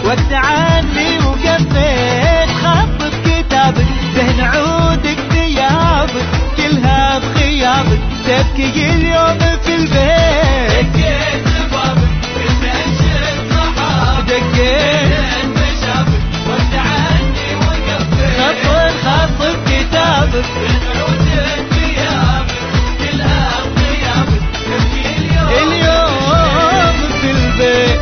وقت عني وقفيت خط بكتابك، دهن عودك ثيابك كلها بخيابك، تبكي اليوم في البيت. دقيت بابك كنت انشد صحابك، دقيت بشابك وقت عني وقفيت خط بكتابك، دهن عودك ثيابك كلها بخيابك، تبكي اليوم في البيت.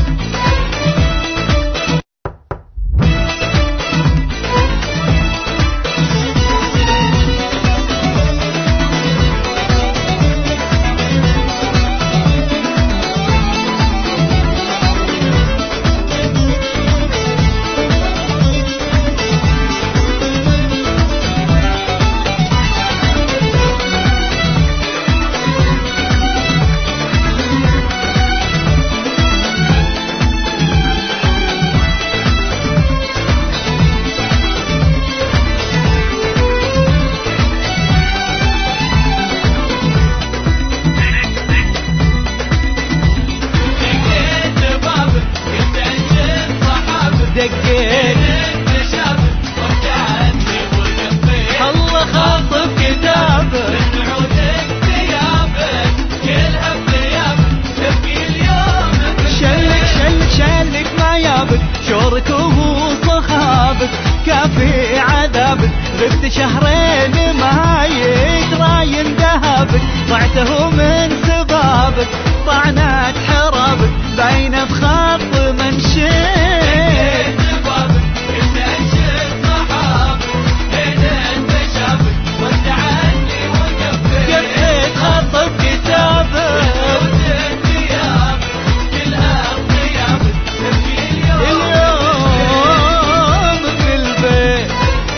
دقيت بشابك وقت عني وقفيت الله خاطب كتابك، دهن عودك ثيابك كلها بثيابك، تبكي اليوم شلك ما يابك، شورك وصخابك كافي عذابك، غبت شهرين ما يتراين ذهبك، ضعته من سبابك طعنت حرابك، باينه بخط منشيت. بابك كنت انشد صحابك، دهن بشابك وقت عني وقفيت قفيت خط بكتابك، عودك ثيابك كلها بثيابك، تبكي اليوم اليوم في البيت.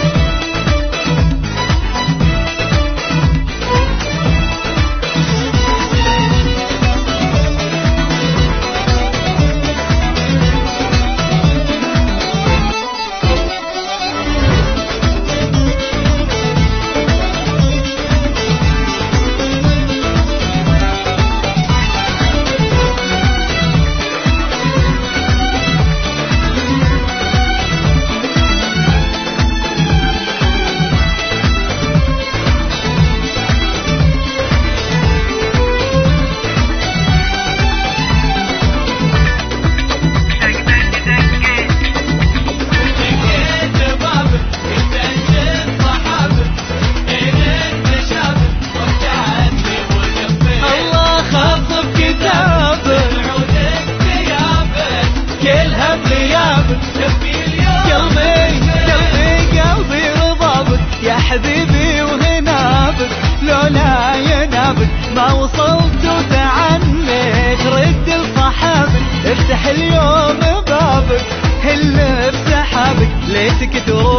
دقيت بابك كنت انشد صحابك، دهن بشابك وقت عني وقفيت الله خاطب كتابك، دهن عودك ثيابك كلها بغيابك، تبكي اليوم قلبي رضابك يا حبيبي وهنابك، لولا ينابك ما وصلت وتعنيت، رد لصحابك افتح اليوم بابك، هل بسحابك ليتك تروح